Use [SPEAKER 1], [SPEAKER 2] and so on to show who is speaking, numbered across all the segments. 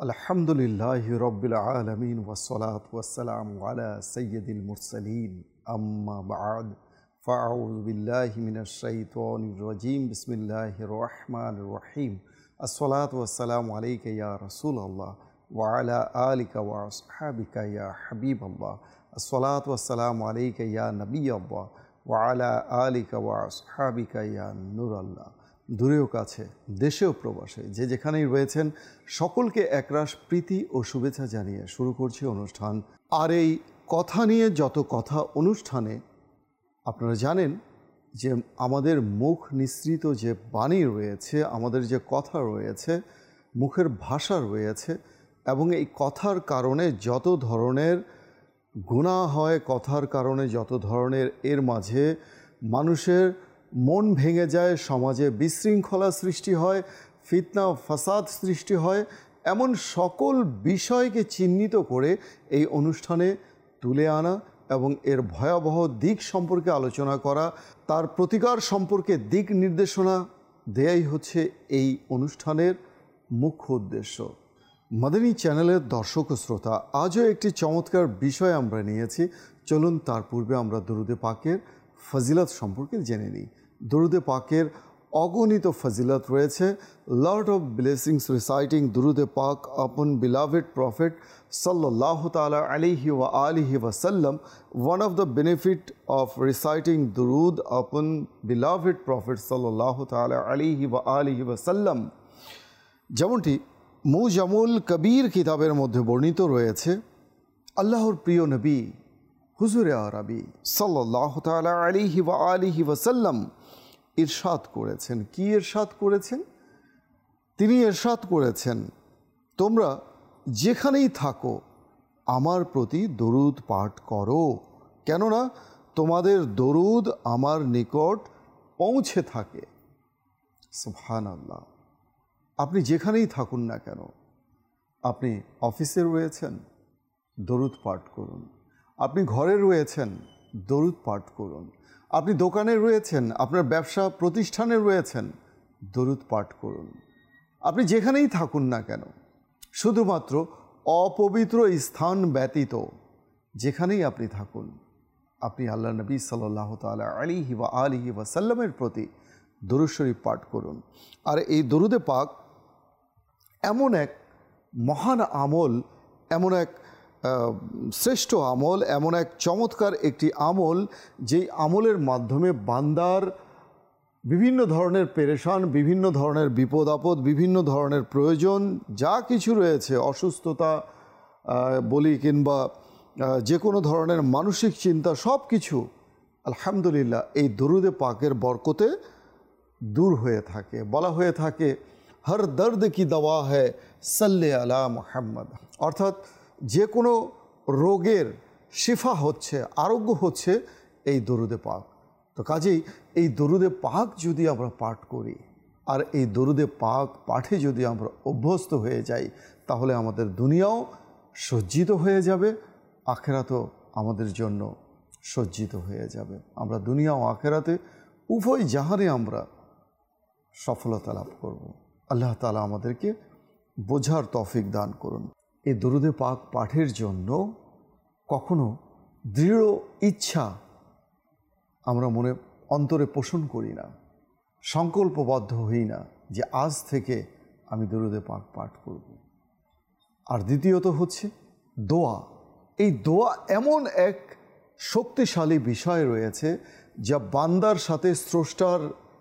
[SPEAKER 1] আলহামদুলিল্লাহি রব্বিল আলামিন ওয়াসসালাতু ওয়াসসালামু আলা সাইয়্যিদিল মুরসালিন আম্মা বা'দ ফাআউযু বিল্লাহি মিনাশ শাইতানির রাজীম বিসমিল্লাহির রহমানির রহিম আসসালাতু ওয়াসসালামু আলাইকা ইয়া রাসূলুল্লাহ ওয়া আলা আলিকা ওয়া আসহাবিকা ইয়া হাবিবাল্লাহ আসসালাতু ওয়াসসালামু আলাইকা ইয়া নবিয়াল্লাহ ওয়া আলা আলিকা ওয়া আসহাবিকা ইয়া নূরাল্লাহ। দূরেও কাছে, দেশেও প্রবাসে, যে যেখানেই রয়েছেন সকলকে একরাশ প্রীতি ও শুভেচ্ছা জানিয়ে শুরু করছি অনুষ্ঠান। আর এই কথা নিয়ে যত কথা অনুষ্ঠানে আপনারা জানেন যে আমাদের মুখ নিঃসৃত যে বাণী রয়েছে, আমাদের যে কথা রয়েছে, মুখের ভাষা রয়েছে, এবং এই কথার কারণে যত ধরনের গুনাহ হয়, কথার কারণে যত ধরনের এর মাঝে মানুষের মন ভেঙে যায়, সমাজে বিশৃঙ্খলা সৃষ্টি হয়, ফিতনা ফাসাদ সৃষ্টি হয়, এমন সকল বিষয়কে চিহ্নিত করে এই অনুষ্ঠানে তুলে আনা এবং এর ভয়াবহ দিক সম্পর্কে আলোচনা করা, তার প্রতিকার সম্পর্কে দিক নির্দেশনা দেয়াই হচ্ছে এই অনুষ্ঠানের মুখ্য উদ্দেশ্য। মাদানী চ্যানেলের দর্শক ও শ্রোতা, আজও একটি চমৎকার বিষয় আমরা নিয়েছি। চলুন তার পূর্বে আমরা দরুদে পাকের ফজিলত সম্পর্কে জেনে নিই। দরুদে পাকের অগণিত ফজিলত রয়েছে। লর্ড অফ ব্লেসিংস রিসাইটিং দুরুদে পাক upon beloved prophet sallallahu ta'ala alayhi wa alihi wa sallam. One of the benefit of reciting durud upon beloved prophet sallallahu ta'ala alayhi wa alihi wa sallam, যেমনটি মুজামুল কবির কিতাবের মধ্যে বর্ণিত রয়েছে, আল্লাহর প্রিয় নবী হুজুরে আরবি সাল্লাল্লাহু তাআলা আলাইহি ওয়া আলিহি ওয়া সাল্লাম ইরশাদ করেছেন। কি ইরশাদ করেছেন? তিনি ইরশাদ করেছেন, তোমরা যেখানেই থাকো আমার প্রতি দরুদ পাঠ করো, কেননা তোমাদের দরুদ আমার নিকট পৌঁছে থাকে। সুবহানাল্লাহ। আপনি যেখানেই থাকুন না কেন, আপনি অফিসে রয়েছেন, দরুদ পাঠ করুন। আপনি ঘরে রয়েছেন, দরুদ পাঠ করুন। আপনি দোকানে রয়েছেন, আপনার ব্যবসা প্রতিষ্ঠানে রয়েছেন, দরুদ পাঠ করুন। আপনি যেখানেই থাকুন না কেন, শুধুমাত্র অপবিত্র স্থান ব্যতীত যেখানেই আপনি থাকুন, আপনি আল্লাহ নবী সাল্লাল্লাহু তাআলা আলাইহি ওয়া আলিহি ওয়া সাল্লামের প্রতি দরুদ শরীফ পাঠ করুন। আর এই দরুদে পাক এমন এক মহান আমল, এমন এক শ্রেষ্ঠ আমল, এমন এক চমৎকার একটি আমল, যেই আমলের মাধ্যমে বান্দার বিভিন্ন ধরনের পেরেশান, বিভিন্ন ধরনের বিপদ আপদ, বিভিন্ন ধরনের প্রয়োজন যা কিছু রয়েছে, অসুস্থতা বলি কিংবা যে কোনো ধরনের মানসিক চিন্তা, সব কিছু আলহামদুলিল্লাহ এই দরুদে পাকের বরকতে দূর হয়ে থাকে। বলা হয়ে থাকে, হর দর্দ কি দওয়া হ্যায় সাল্লে আলা মুহাম্মদ, অর্থাৎ যে কোনো রোগের শিফা হচ্ছে, আরোগ্য হচ্ছে এই দরুদে পাক। তো কাজেই এই দরুদে পাক যদি আমরা পাঠ করি, আর এই দরুদে পাক পাঠে যদি আমরা অভ্যস্ত হয়ে যাই, তাহলে আমাদের দুনিয়াও সজ্জিত হয়ে যাবে, আখেরাতও আমাদের জন্য সজ্জিত হয়ে যাবে। আমরা দুনিয়া ও আখেরাতে উভয় জাহানে আমরা সফলতা লাভ করব। আল্লাহ তাআলা আমাদেরকে বোঝার তৌফিক দান করুন। এই দরুদে পাক পাঠের জন্য কখনো দৃঢ় ইচ্ছা আমরা মনে অন্তরে পোষণ করি না, সংকল্পবদ্ধ হই না যে আজ থেকে আমি দরুদে পাক পাঠ করব। আর দ্বিতীয়ত হচ্ছে দোয়া। এই দোয়া এমন এক শক্তিশালী বিষয় রয়েছে যা বান্দার সাথে স্রষ্টার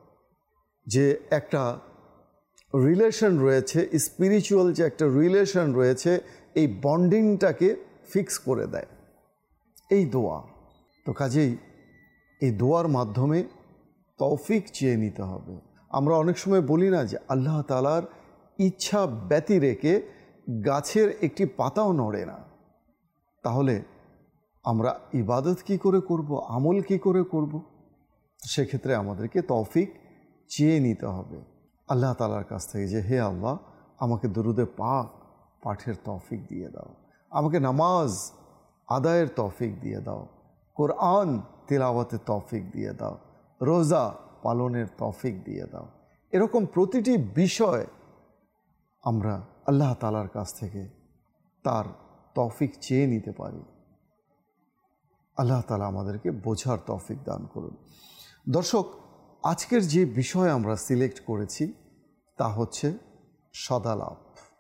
[SPEAKER 1] যে একটা রিলেশন রয়েছে, স্পিরিচুয়াল যে একটা রিলেশন রয়েছে, এই বন্ডিংটাকে ফিক্স করে দেয় এই দোয়া। তো কাজেই এই দোয়ার মাধ্যমে তৌফিক চেয়ে নিতে হবে। আমরা অনেক সময় বলি না যে আল্লাহ তাআলার ইচ্ছা ব্যতি রেখে গাছের একটি পাতাও নড়ে না, তাহলে আমরা ইবাদত কি করে করব, আমল কি করে করব? সেক্ষেত্রে আমাদেরকে তৌফিক চেয়ে নিতে হবে আল্লাহ তাআলার কাছ থেকে, যে হে আল্লাহ, আমাকে দরুদে পাক পাঠের তৌফিক দিয়ে দাও, আমাকে নামাজ আদায়ের তৌফিক দিয়ে দাও, কোরআন তিলাওয়াতের তৌফিক দিয়ে দাও, রোজা পালনের তৌফিক দিয়ে দাও। এরকম প্রতিটি বিষয় আমরা আল্লাহ তাআলার কাছ থেকে তার তৌফিক চেয়ে নিতে পারি। আল্লাহ তাআলা আমাদেরকে বোঝার তৌফিক দান করুন। দর্শক, আজকের যে বিষয় আমরা সিলেক্ট করেছি তা হচ্ছে সদালাপ।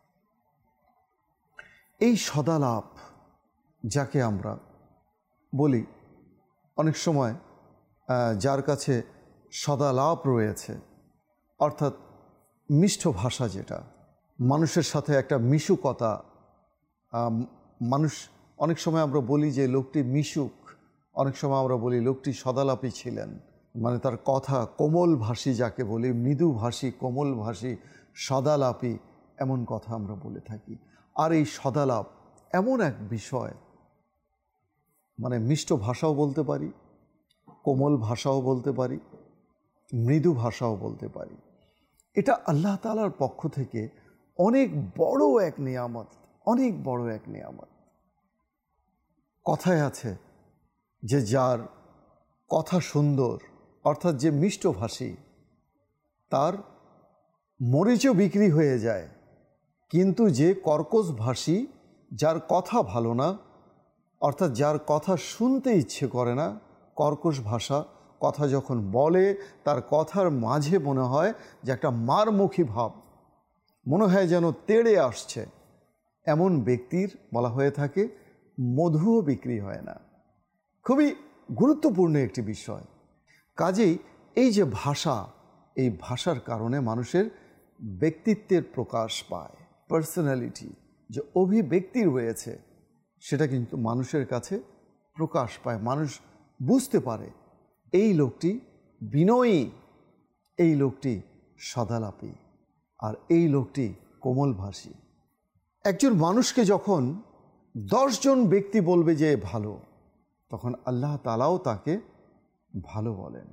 [SPEAKER 1] এই সদালাপ যাকে আমরা বলি, অনেক সময় যার কাছে সদালাপ রয়েছে, অর্থাৎ মিষ্ট ভাষা, যেটা মানুষের সাথে একটা মিশুকতা, মানুষ অনেক সময় আমরা বলি যে লোকটি মিশুক, অনেক সময় আমরা বলি লোকটি সদালাপী ছিলেন, মানে তার কথা কোমল ভাষী, যাকে বলি মৃদু ভাষী, কোমল ভাষী, সদালাপী, এমন কথা আমরা বলে থাকি। আর এই সদালাপ এমন এক বিষয়, মানে মিষ্ট ভাষাও বলতে পারি, কোমল ভাষাও বলতে পারি, মৃদু ভাষাও বলতে পারি। এটা আল্লাহ তাআলার পক্ষ থেকে অনেক বড় এক নিয়ামত, অনেক বড় এক নিয়ামত। কথায় আছে যে যার কথা সুন্দর, অর্থাৎ যে মিষ্টভাষী, তার মরিচও বিক্রি হয়ে যায়, কিন্তু যে কর্কশ ভাষী, যার কথা ভালো না, অর্থাৎ যার কথা শুনতে ইচ্ছে করে না, কর্কশ ভাষা, কথা যখন বলে তার কথার মাঝে মনে হয় যে একটা মারমুখী ভাব, মনে হয় যেন তেড়ে আসছে, এমন ব্যক্তির বলা হয়ে থাকে মধুও বিক্রি হয় না। খুবই গুরুত্বপূর্ণ একটি বিষয়। কাজেই এই যে ভাষা, এই ভাষার কারণে মানুষের ব্যক্তিত্বের প্রকাশ পায়, পার্সোনালিটি, যে অভিব্যক্তি রয়েছে সেটা কিন্তু মানুষের কাছে প্রকাশ পায়, মানুষ বুঝতে পারে এই লোকটি বিনয়ী, এই লোকটি সদালাপী, আর এই লোকটি কোমলভাষী। একজন মানুষকে যখন 10 জন ব্যক্তি বলবে যে ভালো, তখন আল্লাহ তাআলাও তাকে ভালো বলেন।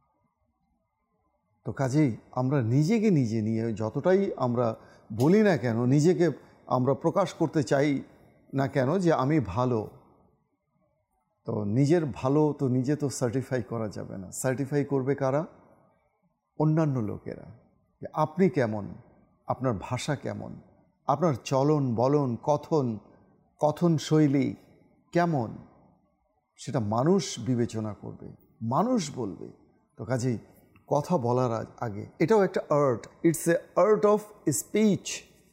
[SPEAKER 1] তো কাজেই আমরা নিজেকে নিজে নিয়ে যতটাই আমরা বলি না কেন, নিজেকে আমরা প্রকাশ করতে চাই না কেন যে আমি ভালো, তো নিজের ভালো তো নিজে তো সার্টিফাই করা যাবে না। সার্টিফাই করবে কারা? অন্যান্য লোকেরা। আপনি কেমন, আপনার ভাষা কেমন, আপনার চলন বলন, কথন শৈলী কেমন, সেটা মানুষ বিবেচনা করবে, মানুষ বলবে। তো কাজেই কথা বলার আগে, এটাও একটা art, it's a art of speech.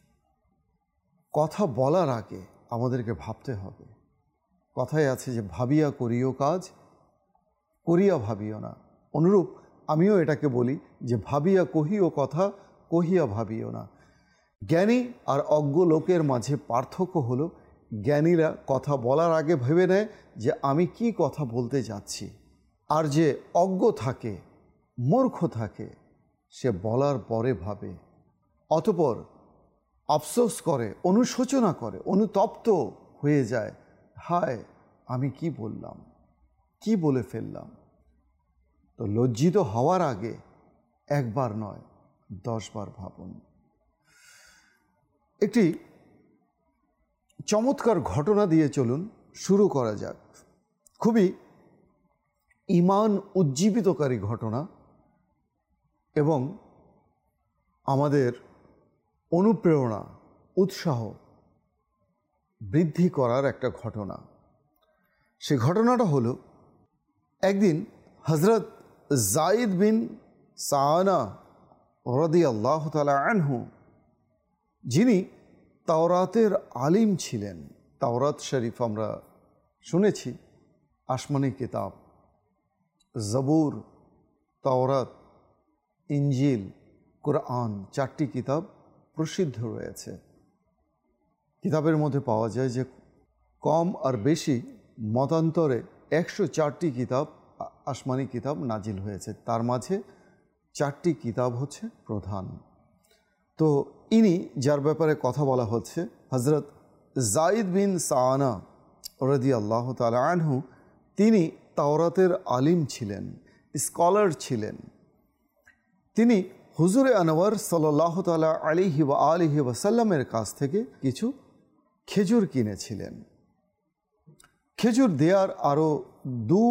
[SPEAKER 1] কথা বলার আগে আমাদেরকে ভাবতে হবে। কথায় আছে যে ভাবিয়া করিও কাজ, করিয়া ভাবিও না। অনুরূপ আমিও এটাকে বলি যে ভাবিয়া কহিও কথা, কহিয়া ভাবিও না। জ্ঞানী আর অজ্ঞ লোকের মাঝে পার্থক্য হলো, জ্ঞানীরা কথা বলার আগে ভেবে নেয় যে আমি কি কথা বলতে যাচ্ছি, আর যে অজ্ঞ থাকে, মূর্খ থাকে, সে বলার পরে ভাবে, অতঃপর আফসোস করে, অনুশোচনা করে, অনুতপ্ত হয়ে যায়, হায় আমি কি বললাম, কি বলে ফেললাম। তো লজ্জিত হওয়ার আগে একবার নয় 10 বার ভাবুন। একটি চমৎকার ঘটনা দিয়ে চলুন শুরু করা যাক। খুবই ঈমান উজ্জীবিতকারী ঘটনা এবং আমাদের অনুপ্রেরণা, উৎসাহ বৃদ্ধি করার একটা ঘটনা। সে ঘটনাটা হলো, একদিন হযরত যায়েদ বিন সাআনা রাদিয়াল্লাহু তাআলা আনহু, যিনি তাওরাতের আলিম ছিলেন। তাওরাত শরীফ আমরা শুনেছি, আসমানি কিতাব, জবুর, তাওরাত, ইনজিল, কুরআন, 4টি কিতাব প্রসিদ্ধ রয়েছে। কিতাবের মধ্যে পাওয়া যায় যে কম আর বেশি মতান্তরে 104টি কিতাব, আসমানি কিতাব নাজিল হয়েছে। তার মাঝে 4টি কিতাব হচ্ছে প্রধান। তো ইনি, যার ব্যাপারে কথা বলা হচ্ছে, হযরত যায়েদ বিন সাআনা রাদিয়াল্লাহু তাআলা আনহু, তিনি তাওরাতের আলিম ছিলেন, স্কলার ছিলেন। তিনি হুজুরে আনওয়ার সাল্লাল্লাহু তাআলা আলাইহি ওয়া আলিহি ওয়াসাল্লামের কাছ থেকে কিছু খেজুর কিনেছিলেন। খেজুর দেওয়ার আরও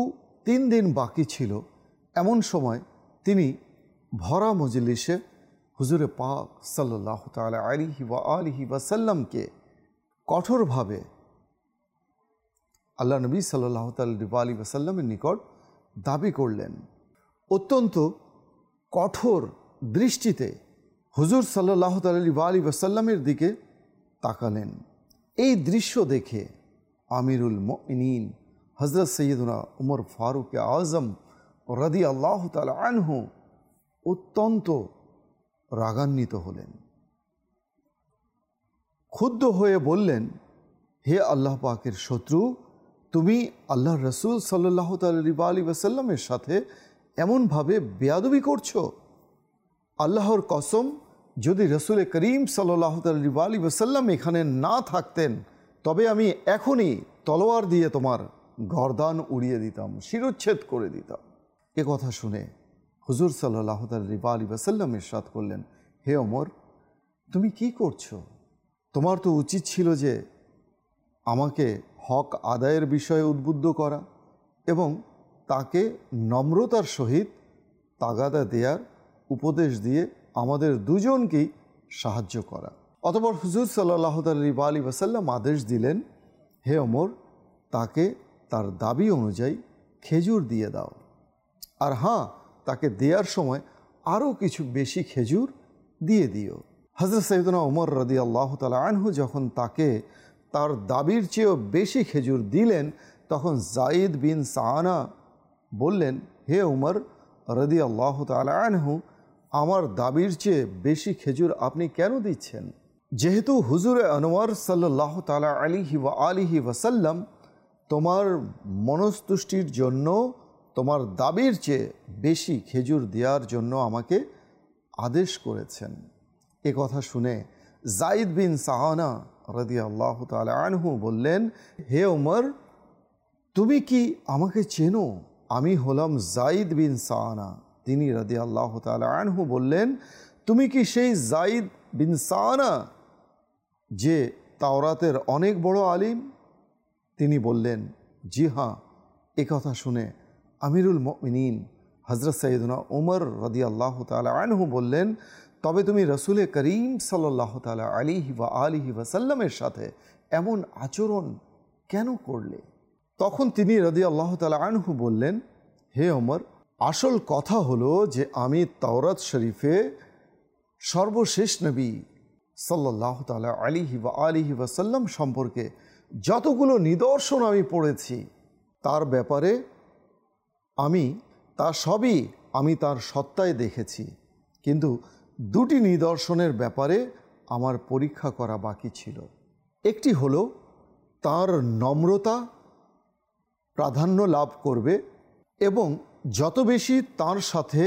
[SPEAKER 1] 2-3 দিন বাকি ছিল। এমন সময় তিনি ভরা মজলিসে হুজুরে পাক সাল্লাল্লাহু তাআলা আলাইহি ওয়া আলিহি ওয়াসাল্লামকে কঠোরভাবে আল্লাহ নবী সাল্লাল্লাহু তাআলা আলাইহি ওয়াসাল্লামের নিকট দাবি করলেন। অত্যন্ত কঠোর দৃষ্টিতে হুজুর সাল্লাল্লাহু তাআলা আলাইহি ওয়াসাল্লামের দিকে তাকালেন। এই দৃশ্য দেখে আমিরুল মুমিনিন হযরত সৈয়দনা উমর ফারুক আজম রাদিয়াল্লাহু তাআলা আনহু অত্যন্ত রাগান্বিত হলেন। ক্ষুব্ধ হয়ে বললেন, হে আল্লাহ পাকের শত্রু, তুমি আল্লাহ রসুল সাল্লাল্লাহু তাআলা আলাইহি ওয়াসাল্লামের সাথে এমনভাবে বেয়াদবি করছো। আল্লাহর কসম, যদি রসুল করিম সাল্লাল্লাহু তাআলা আলাইহি ওয়াসাল্লাম এখানে না থাকতেন তবে আমি এখনই তলোয়ার দিয়ে তোমার গর্দান উড়িয়ে দিতাম, শিরোচ্ছেদ করে দিতাম। এ কথা শুনে হুজুর সাল্লাল্লাহু তাআলা আলাইহি ওয়াসাল্লাম ইরশাদ করলেন, হে ওমর, তুমি কি করছো? তোমার তো উচিত ছিল যে আমাকে হক আদায়ের বিষয়ে উদ্বুদ্ধ করা এবং তাকে নম্রতার সহিত তাগাদা দেওয়ার উপদেশ দিয়ে আমাদের দুজনকেই সাহায্য করা। অতঃপর হুজুর সাল্লাল্লাহু আলাইহি ওয়াসাল্লাম আদেশ দিলেন, হে ওমর, তাকে তার দাবি অনুযায়ী খেজুর দিয়ে দাও। আর হ্যাঁ, তাকে দেওয়ার সময় আরও কিছু বেশি খেজুর দিয়ে দিও। হযরত সাইয়েদনা ওমর রাদিয়াল্লাহু তাআলা আনহু যখন তাকে তার দাবির চেয়েও বেশি খেজুর দিলেন, তখন যায়েদ বিন সাআনা বললেন, হে ওমর রাদিয়াল্লাহু তাআলা আনহু, আমার দাবির চেয়ে বেশি খেজুর আপনি কেন দিচ্ছেন? যেহেতু হুজুরে আনোয়ার সাল্লাল্লাহু তাআলা আলাইহি ওয়াসাল্লাম তোমার মনস্তুষ্টির জন্য তোমার দাবির চেয়ে বেশি খেজুর দেওয়ার জন্য আমাকে আদেশ করেছেন। এ কথা শুনে যায়েদ বিন সাআনা রাদিয়াল্লাহু তাআলা আনহু বললেন, হে ওমর, তুমি কি আমাকে চেনো? আমি হলাম যায়েদ বিন সাআনা। তিনি রাদিয়াল্লাহু তাআলা আনহু বললেন, তুমি কি সেই যায়েদ বিন সাআনা যে তাওরাতের অনেক বড় আলিম? তিনি বললেন, জি হ্যাঁ। এ কথা শুনে আমিরুল মুমিনিন হযরত সাইয়েদনা ওমর রাদিয়াল্লাহু তাআলা আনহু বললেন, তবে তুমি রসুল করিম সাল্লাল্লাহু তাআলা আলাইহি ওয়াসাল্লামের সাথে এমন আচরণ কেন করলে? তখন তিনি রাদিয়াল্লাহু তাআলা আনহু বললেন, হে ওমর, আসল কথা হলো যে আমি তাওরাত শরীফে সর্বশেষ নবী সাল্লাল্লাহু তাআলা আলাইহি ওয়াসাল্লাম সম্পর্কে যতগুলো নিদর্শন আমি পড়েছি তার ব্যাপারে তা সবই আমি তার সত্তায় দেখেছি, কিন্তু দুটি নিদর্শনের ব্যাপারে আমার পরীক্ষা করা বাকি ছিল। একটি হলো তার নম্রতা প্রাধান্য লাভ করবে এবং যত বেশি তার সাথে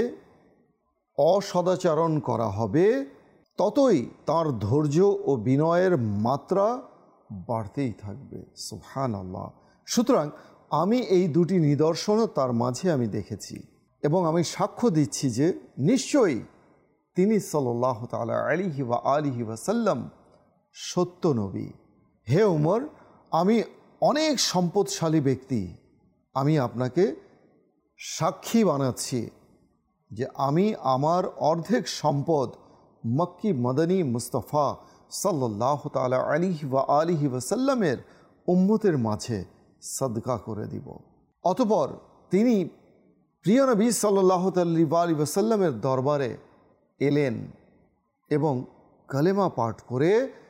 [SPEAKER 1] অসদাচরণ করা হবে ততই তার ধৈর্য ও বিনয়ের মাত্রা বাড়তেই থাকবে। সুবহানাল্লাহ। সুতরাং আমি এই দুটি নিদর্শনও তার মাঝে আমি দেখেছি এবং আমি সাক্ষ্য দিচ্ছি যে নিশ্চয়ই তিনি সাল্লাল্লাহু তাআলা আলাইহি ওয়াসাল্লাম সত্য নবী। হে উমর, আমি অনেক সম্পদশালী ব্যক্তি। আমি আপনাকে সাক্ষী বানাচ্ছি যে আমি আমার অর্ধেক সম্পদ মক্কি মদনী মুস্তাফা সাল্লাল্লাহু তাআলা আলাইহি ওয়াসাল্লামের উম্মতের মাঝে সদকা করে দিব। অতঃপর তিনি প্রিয় নবী সাল্লাল্লাহু আলাইহি ওয়াসাল্লামের দরবারে এলেন এবং কালেমা পাঠ করে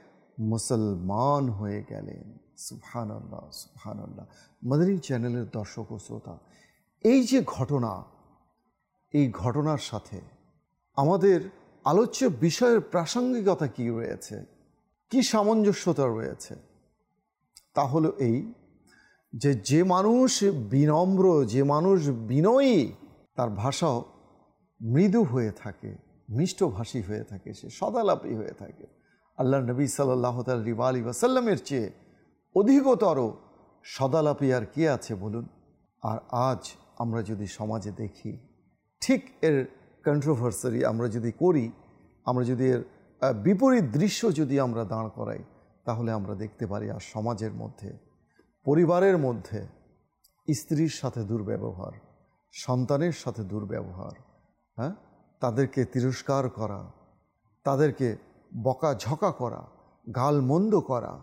[SPEAKER 1] মুসলমান হয়ে গেলেন। সুবহানাল্লাহ, সুবহানাল্লাহ। মদনী চ্যানেলের দর্শক ও শ্রোতা, এই যে ঘটনা, এই ঘটনার সাথে আমাদের আলোচ্য বিষয়ের প্রাসঙ্গিকতা কি রয়েছে, কি সামঞ্জস্যতা রয়েছে, তা হলো এই যে মানুষ বিনম্র, যে মানুষ বিনয়ী, তার ভাষাও মৃদু হয়ে থাকে, মিষ্টভাষী হয়ে থাকে, সে সদালাপী হয়ে থাকে। আল্লাহ নবী সাল্লাল্লাহু আলাইহি ওয়াসাল্লামের চেয়ে অধিকতর সদালাপী আর কে আছে বলুন? আর আজ আমরা যদি সমাজে দেখি, ঠিক এর কন্ট্রোভার্সারি আমরা যদি করি, আমরা যদি এর বিপরীত দৃশ্য যদি আমরা দাঁড় করাই, তাহলে আমরা দেখতে পারি আর সমাজের মধ্যে, পরিবারের মধ্যে স্ত্রীর সাথে দুর্ব্যবহার, সন্তানের সাথে দুর্ব্যবহার, তাদেরকে তিরস্কার করা, তাদেরকে বকাঝকা করা, গালমন্দ করা,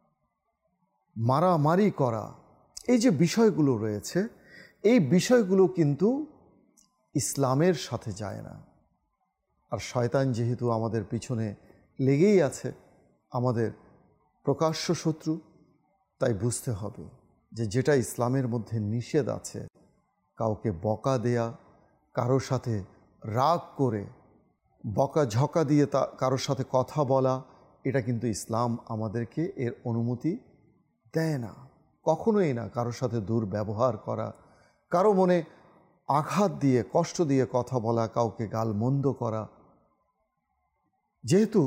[SPEAKER 1] মারামারি করা, এই যে বিষয়গুলো রয়েছে, এই বিষয়গুলো কিন্তু ইসলামের সাথে যায় না। আর শয়তান যেহেতু আমাদের পিছনে লেগেই আছে, আমাদের প্রকাশ্য শত্রু, তাই বুঝতে হবে যে যেটা ইসলামের মধ্যে নিষেধ আছে, কাউকে বকা দেয়া, কারোর সাথে রাগ করে বকাঝকা দিয়ে কারোর সাথে কথা বলা, এটা কিন্তু ইসলাম আমাদেরকে এর অনুমতি দেয় না, কখনোই না। কারোর সাথে দুর্ব্যবহার করা, কারো মনে আঘাত দিয়ে কষ্ট দিয়ে কথা বলা, কাউকে গালমন্দ করা। যেহেতু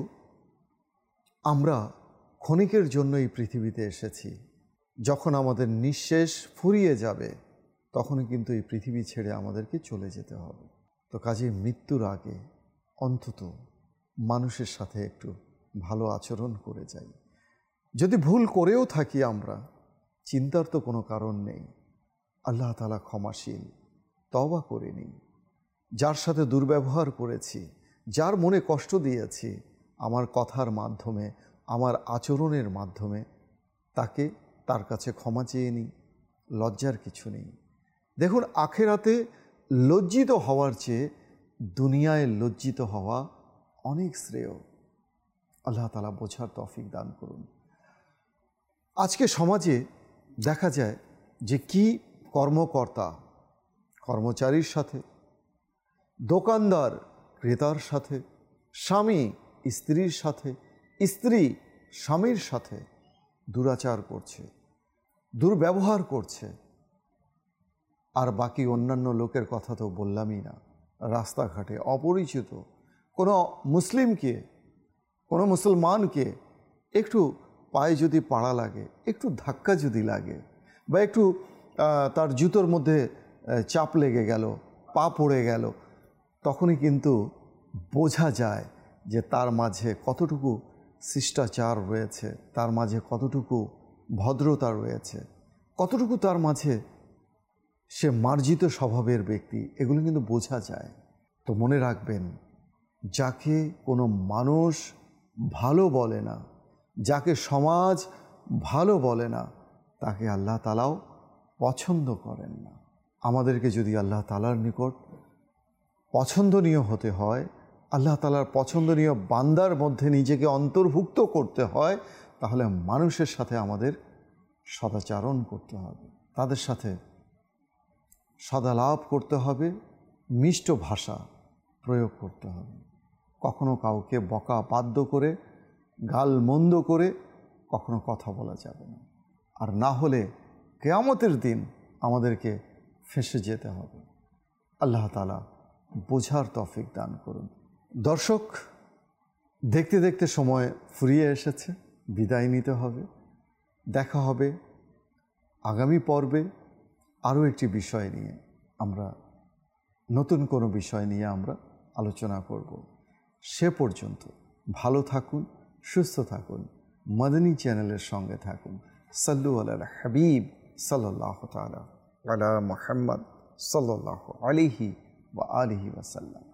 [SPEAKER 1] আমরা ক্ষণিকের জন্য এই পৃথিবীতে এসেছি, যখন আমাদের নিঃশেষ ফুরিয়ে যাবে তখনই কিন্তু এই পৃথিবী ছেড়ে আমাদেরকে চলে যেতে হবে। তো কাজেই মৃত্যুর আগে অন্তত মানুষের সাথে একটু ভালো আচরণ করে যাই। যদি ভুল করেও থাকি আমরা, চিন্তার তো কোনো কারণ নেই, আল্লাহ তাআলা ক্ষমাশীল, তওবা করে নিই। যার সাথে দুর্ব্যবহার করেছি, যার মনে কষ্ট দিয়েছি, আমার কথার মাধ্যমে, আমার আচরণের মাধ্যমে তার কাছে ক্ষমা চেয়ে নিই। লজ্জার কিছু নেই। দেখুন, আখেরাতে লজ্জিত হওয়ার চেয়ে দুনিয়ায় লজ্জিত হওয়া অনেক শ্রেয়। আল্লাহ তাআলা বোঝার তৌফিক দান করুন। আজকে সমাজে দেখা যায় যে কি কর্মকর্তা কর্মচারীর সাথে, দোকানদার ক্রেতার সাথে, স্বামী স্ত্রীর সাথে, স্ত্রী স্বামীর সাথে দুরাচার করছে, দুর্ব্যবহার করছে। আর বাকি অন্যান্য লোকের কথা তো বললামই না। রাস্তাঘাটে অপরিচিত কোনো মুসলিমকে, কোনো মুসলমানকে একটু পায়ে যদি পাড়া লাগে, একটু ধাক্কা যদি লাগে, বা একটু তার জুতোর মধ্যে চাপ লেগে গেল, পা পড়ে গেল, তখনই কিন্তু বোঝা যায় যে তার মাঝে কতটুকু শিষ্টাচার রয়েছে, তার মাঝে কতটুকু ভদ্রতা রয়েছে, কতটুকু তার মাঝে সে মার্জিত স্বভাবের ব্যক্তি, এগুলো কিন্তু বোঝা যায়। তো মনে রাখবেন, যাকে কোনো মানুষ ভালো বলে না, যাকে সমাজ ভালো বলে না, তাকে আল্লাহ তাআলাও পছন্দ করেন না। আমাদেরকে যদি আল্লাহ তাআলার নিকট পছন্দনীয় হতে হয়, আল্লাহ তাআলার পছন্দনীয় বান্দার মধ্যে নিজেকে অন্তর্ভুক্ত করতে হয়, তাহলে মানুষের সাথে আমাদের সদাচরণ করতে হবে, তাদের সাথে সদালাপ করতে হবে, মিষ্ট ভাষা প্রয়োগ করতে হবে। কখনো কাউকে বকা বাধ্য করে, গালমন্দ করে কখনো কথা বলা যাবে না। আর না হলে কিয়ামতের দিন আমাদেরকে ফেঁসে যেতে হবে। আল্লাহ তাআলা বোঝার তৌফিক দান করুন। দর্শক, দেখতে দেখতে সময় ফুরিয়ে এসেছে, বিদায় নিতে হবে। দেখা হবে আগামী পর্বে আরও একটি বিষয় নিয়ে। আমরা নতুন কোনো বিষয় নিয়ে আমরা আলোচনা করব। সে পর্যন্ত ভালো থাকুন, সুস্থ থাকুন, মাদানী চ্যানেলের সঙ্গে থাকুন। সাল্লু আলাল হাবিব সাল্লাল্লাহু তাআলা আলা মুহাম্মদ সাল্লাল্লাহু আলাইহি ওয়া আলিহি ওয়াসাল্লাম।